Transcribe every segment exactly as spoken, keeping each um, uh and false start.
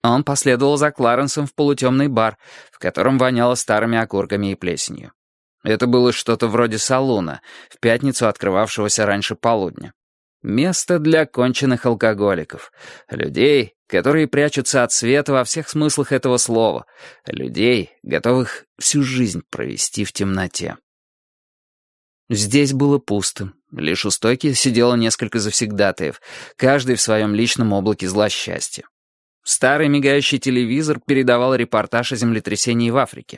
Он последовал за Кларенсом в полутемный бар, в котором воняло старыми окурками и плесенью. Это было что-то вроде салуна, в пятницу открывавшегося раньше полудня. Место для конченых алкоголиков. Людей, которые прячутся от света во всех смыслах этого слова. Людей, готовых всю жизнь провести в темноте. Здесь было пусто. Лишь у стойки сидело несколько завсегдатаев, каждый в своем личном облаке злосчастья. Старый мигающий телевизор передавал репортаж о землетрясении в Африке.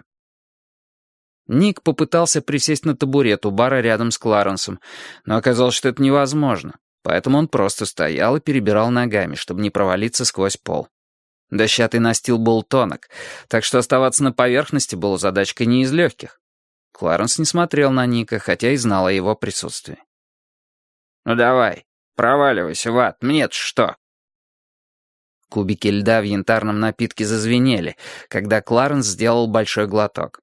Ник попытался присесть на табурет у бара рядом с Кларенсом, но оказалось, что это невозможно, поэтому он просто стоял и перебирал ногами, чтобы не провалиться сквозь пол. Дощатый настил был тонок, так что оставаться на поверхности было задачкой не из легких. Кларенс не смотрел на Ника, хотя и знал о его присутствии. «Ну давай, проваливайся в ад, мне-то что?» Кубики льда в янтарном напитке зазвенели, когда Кларенс сделал большой глоток.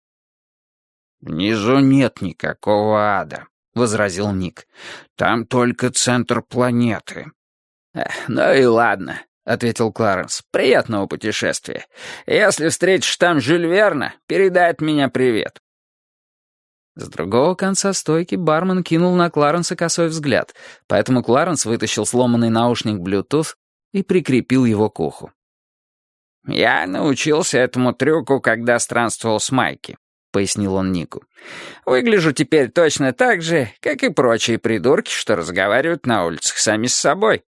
«Внизу нет никакого ада», — возразил Ник. «Там только центр планеты». «Ну и ладно», — ответил Кларенс. «Приятного путешествия. Если встретишь там Жюль Верна, передай от меня привет». С другого конца стойки бармен кинул на Кларенса косой взгляд, поэтому Кларенс вытащил сломанный наушник Bluetooth и прикрепил его к уху. «Я научился этому трюку, когда странствовал с Майки», — пояснил он Нику. «Выгляжу теперь точно так же, как и прочие придурки, что разговаривают на улицах сами с собой».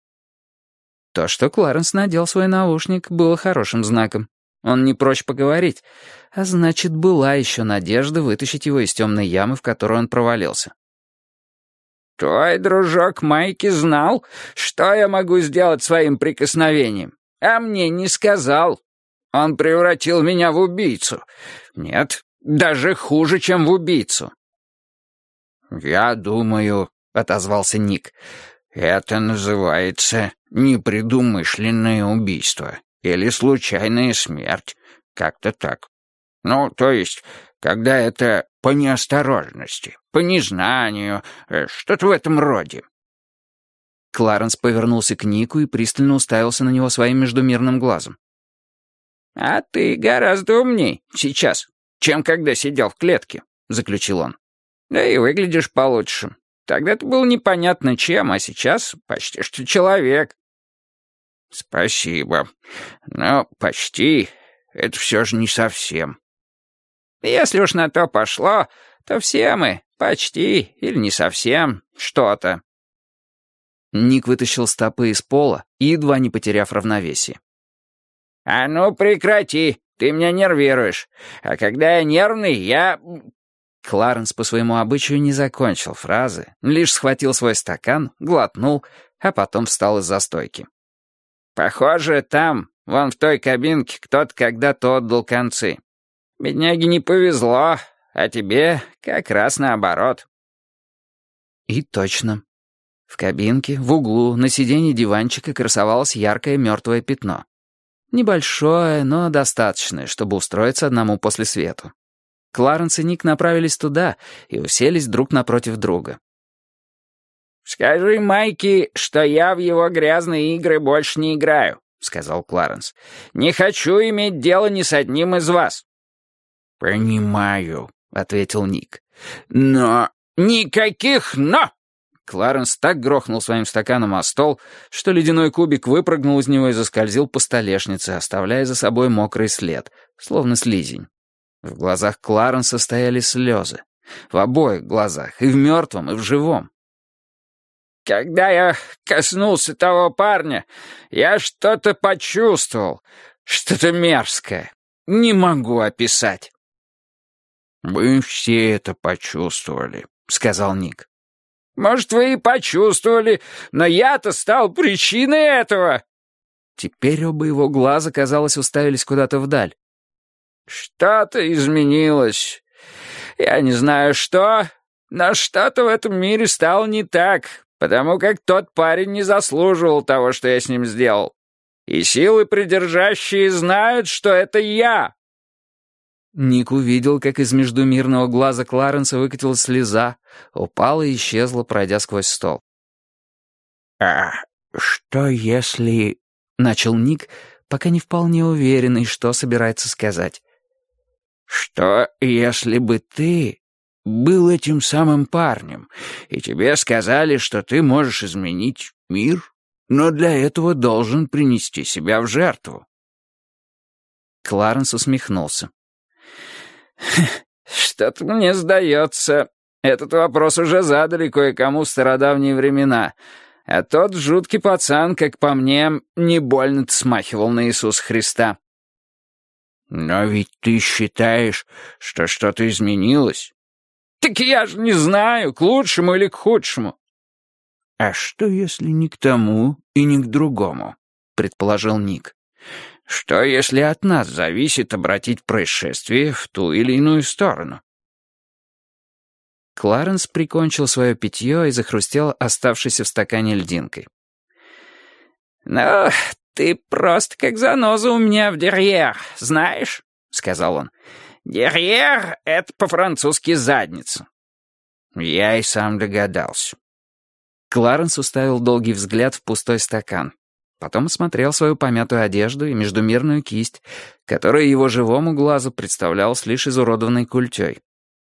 То, что Кларенс надел свой наушник, было хорошим знаком. Он не прочь поговорить, а значит, была еще надежда вытащить его из темной ямы, в которую он провалился. «Твой дружок Майки знал, что я могу сделать своим прикосновением, а мне не сказал. Он превратил меня в убийцу. Нет, даже хуже, чем в убийцу». «Я думаю», — отозвался Ник, — «это называется непредумышленное убийство или случайная смерть, как-то так. Ну, то есть, когда это по неосторожности, по незнанию, что-то в этом роде». Кларенс повернулся к Нику и пристально уставился на него своим междумирным глазом. «А ты гораздо умней сейчас, чем когда сидел в клетке», — заключил он. «Да и выглядишь получше. Тогда-то было непонятно чем, а сейчас почти что человек». «Спасибо. Но почти — это все же не совсем». «Если уж на то пошло, то все мы почти или не совсем что-то». Ник вытащил стопы из пола, едва не потеряв равновесие. «А ну прекрати, ты меня нервируешь. А когда я нервный, я...» Кларенс по своему обычаю не закончил фразы, лишь схватил свой стакан, глотнул, а потом встал из-за стойки. «Похоже, там, вон в той кабинке, кто-то когда-то отдал концы. Бедняге не повезло, а тебе как раз наоборот». И точно. В кабинке, в углу, на сиденье диванчика красовалось яркое мертвое пятно. Небольшое, но достаточное, чтобы устроиться одному после свету. Кларенс и Ник направились туда и уселись друг напротив друга. «Скажи Майке, что я в его грязные игры больше не играю», — сказал Кларенс. «Не хочу иметь дело ни с одним из вас». «Понимаю», — ответил Ник. «Но...» «Никаких «но»!» Кларенс так грохнул своим стаканом о стол, что ледяной кубик выпрыгнул из него и заскользил по столешнице, оставляя за собой мокрый след, словно слизень. В глазах Кларенса стояли слезы. В обоих глазах, и в мертвом, и в живом. «Когда я коснулся того парня, я что-то почувствовал, что-то мерзкое. Не могу описать». «Мы все это почувствовали», — сказал Ник. «Может, вы и почувствовали, но я-то стал причиной этого». Теперь оба его глаза, казалось, уставились куда-то вдаль. «Что-то изменилось. Я не знаю что, но что-то в этом мире стало не так, потому как тот парень не заслуживал того, что я с ним сделал. И силы придержащие знают, что это я». Ник увидел, как из междумирного глаза Кларенса выкатилась слеза, упала и исчезла, пройдя сквозь стол. «А что если...» — начал Ник, пока не вполне уверенный, что собирается сказать. «Что, если бы ты был этим самым парнем, и тебе сказали, что ты можешь изменить мир, но для этого должен принести себя в жертву?» Кларенс усмехнулся. «Что-то мне сдается. Этот вопрос уже задали кое-кому в стародавние времена, а тот жуткий пацан, как по мне, не больно-то смахивал на Иисуса Христа». «Но ведь ты считаешь, что что-то изменилось?» «Так я же не знаю, к лучшему или к худшему». «А что, если не к тому и не к другому?» — предположил Ник. «Что, если от нас зависит обратить происшествие в ту или иную сторону?» Кларенс прикончил свое питье и захрустел оставшейся в стакане льдинкой. «Ну, ты просто как заноза у меня в дерьер, знаешь?» — сказал он. «Дерьер — это по-французски задница». Я и сам догадался. Кларенс уставил долгий взгляд в пустой стакан. Потом осмотрел свою помятую одежду и междумерную кисть, которая его живому глазу представлялась лишь изуродованной культей.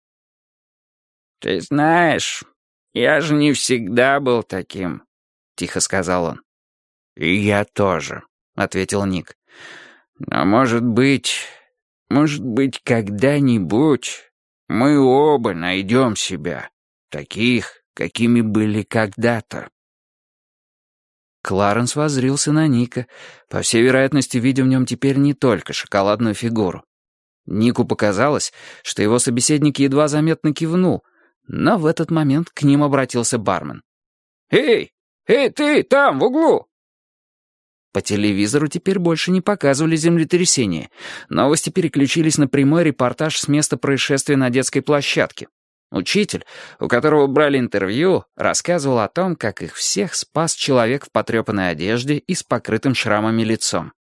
«Ты знаешь, я же не всегда был таким», — тихо сказал он. «И я тоже», — ответил Ник. «Но, может быть, может быть, когда-нибудь мы оба найдем себя, таких, какими были когда-то». Кларенс воззрился на Ника, по всей вероятности, видя в нем теперь не только шоколадную фигуру. Нику показалось, что его собеседник едва заметно кивнул, но в этот момент к ним обратился бармен. «Эй, эй, ты там, в углу!» По телевизору теперь больше не показывали землетрясение. Новости переключились на прямой репортаж с места происшествия на детской площадке. Учитель, у которого брали интервью, рассказывал о том, как их всех спас человек в потрепанной одежде и с покрытым шрамами лицом.